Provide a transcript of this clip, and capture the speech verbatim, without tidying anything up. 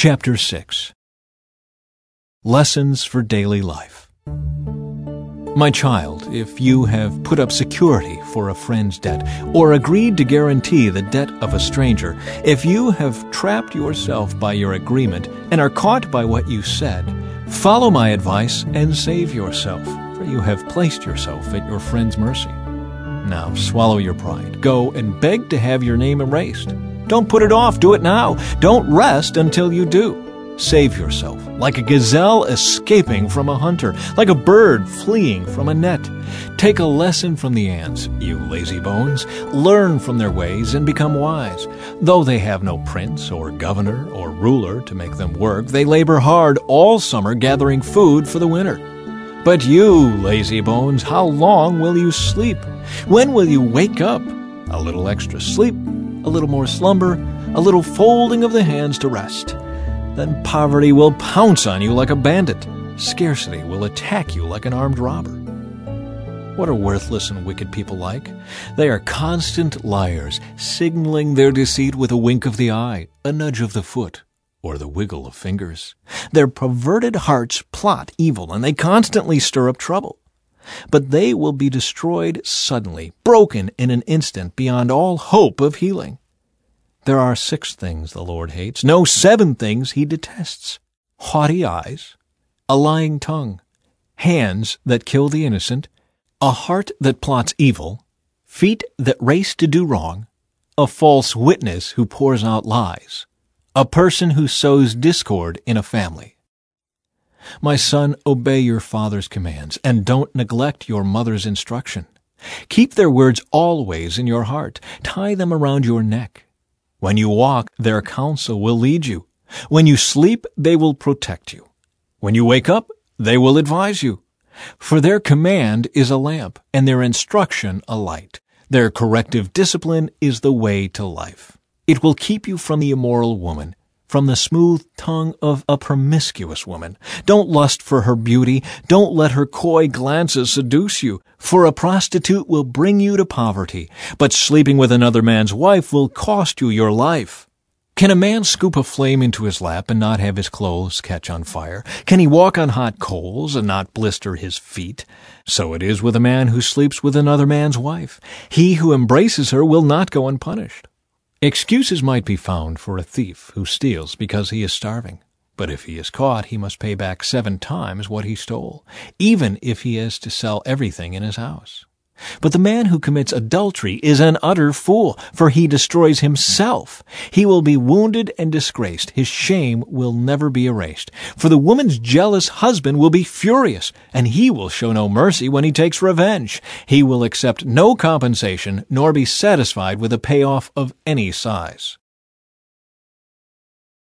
Chapter six. Lessons for Daily Life. My child, if you have put up security for a friend's debt, or agreed to guarantee the debt of a stranger, if you have trapped yourself by your agreement and are caught by what you said, follow my advice and save yourself, for you have placed yourself at your friend's mercy. Now swallow your pride. Go and beg to have your name erased. Don't put it off. Do it now. Don't rest until you do. Save yourself, like a gazelle escaping from a hunter, like a bird fleeing from a net. Take a lesson from the ants, you lazy bones. Learn from their ways and become wise. Though they have no prince or governor or ruler to make them work, they labor hard all summer gathering food for the winter. But you, lazy bones, how long will you sleep? When will you wake up? A little extra sleep, a little more slumber, a little folding of the hands to rest. Then poverty will pounce on you like a bandit. Scarcity will attack you like an armed robber. What are worthless and wicked people like? They are constant liars, signaling their deceit with a wink of the eye, a nudge of the foot, or the wiggle of fingers. Their perverted hearts plot evil, and they constantly stir up trouble. But they will be destroyed suddenly, broken in an instant, beyond all hope of healing. There are six things the Lord hates, no, seven things he detests: haughty eyes, a lying tongue, hands that kill the innocent, a heart that plots evil, feet that race to do wrong, a false witness who pours out lies, a person who sows discord in a family. My son, obey your father's commands, and don't neglect your mother's instruction. Keep their words always in your heart. Tie them around your neck. When you walk, their counsel will lead you. When you sleep, they will protect you. When you wake up, they will advise you. For their command is a lamp, and their instruction a light. Their corrective discipline is the way to life. It will keep you from the immoral woman, from the smooth tongue of a promiscuous woman. Don't lust for her beauty. Don't let her coy glances seduce you, for a prostitute will bring you to poverty, but sleeping with another man's wife will cost you your life. Can a man scoop a flame into his lap and not have his clothes catch on fire? Can he walk on hot coals and not blister his feet? So it is with a man who sleeps with another man's wife. He who embraces her will not go unpunished. Excuses might be found for a thief who steals because he is starving. But if he is caught, he must pay back seven times what he stole, even if he has to sell everything in his house. But the man who commits adultery is an utter fool, for he destroys himself. He will be wounded and disgraced. His shame will never be erased. For the woman's jealous husband will be furious, and he will show no mercy when he takes revenge. He will accept no compensation, nor be satisfied with a payoff of any size.